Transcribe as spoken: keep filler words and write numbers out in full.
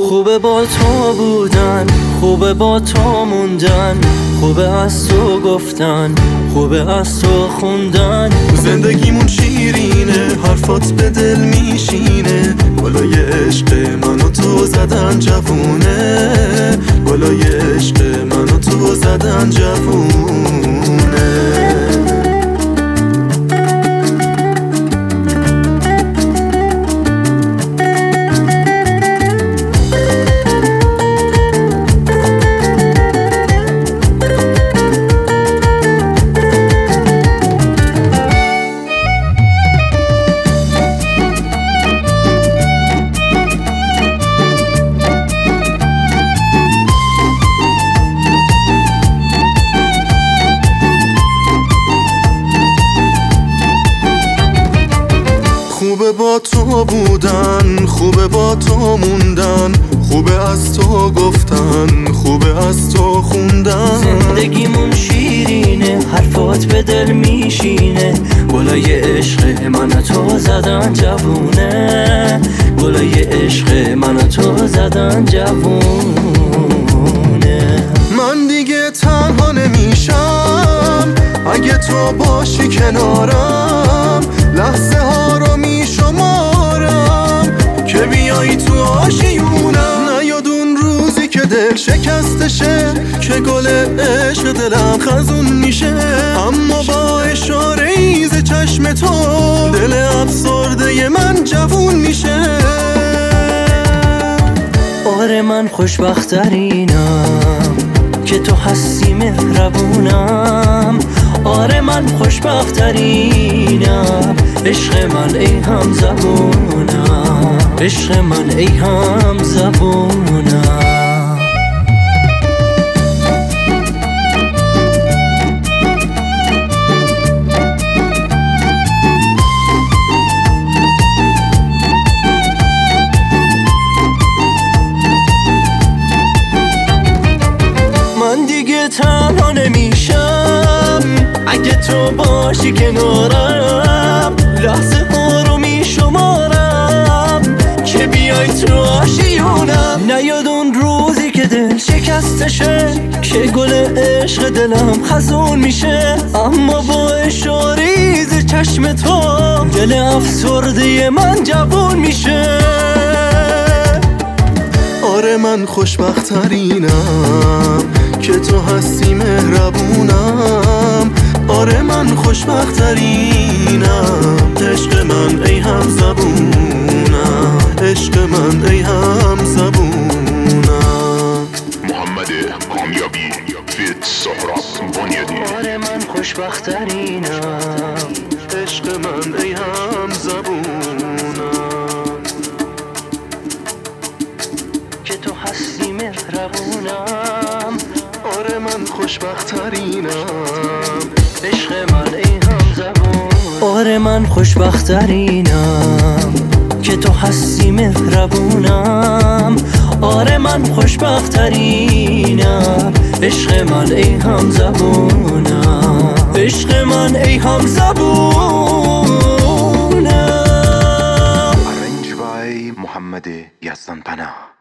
خوبه با تو بودن، خوبه با تو موندن، خوبه از تو گفتن، خوبه از تو خوندن. زندگیمون شیرینه، حرفات به دل میشینه، گلای عشق من و تو زدن جوونه، گلای عشق من و تو زدن جوونه. خوبه با تو بودن، خوبه با تو موندن، خوبه از تو گفتن، خوبه از تو خوندن. زندگیمون شیرینه، حرفات به دل میشینه، گلای عشق من تو زدن جوونه، گلای عشق من تو زدن جوونه. من دیگه تنها نمیشم اگه تو باشی کنارم، لحظه ها رو میشمارم که بیایی تو آشیونم. نیاد اون روزی که دل شکستشه، که گل عشق دلم خزون میشه، اما با اشاره ایز چشم تو دل افسرده من جوون میشه. آره من خوشبخترینم که تو هستی مهربونم، آره من خوشبخترینم، عشق من ای هم زبونم، عشق من ای هم زبونم. من دیگه تنها نمیشم اگه تو باشی کنارم، لحظه ها رو میشمارم که بیای تو آشیونم. نیاد اون روزی که دل شکستشه، که گل عشق دلم خزون میشه، اما با اشاریز چشم تو دل افسرده من جوون میشه. آره من خوشبخترینم که تو هستی مهربونم، آره من خوشبخترینم، عشق من ای هم زبونم، عشق من ای هم زبونم. محمد کامیابی فیت سهراب بنیادی. آره من خوشبخترینم، عشق من ای هم زبونم، که تو هستی مهربونم، آره من خوشبخترینم، عشق من ای هم زبون. آره من خوشبخترینم که تو هستی مهربونم، آره من خوشبخترینم، عشق من ای هم زبونم، عشق من ای هم زبونم. Arranged by محمد یزدان پناه.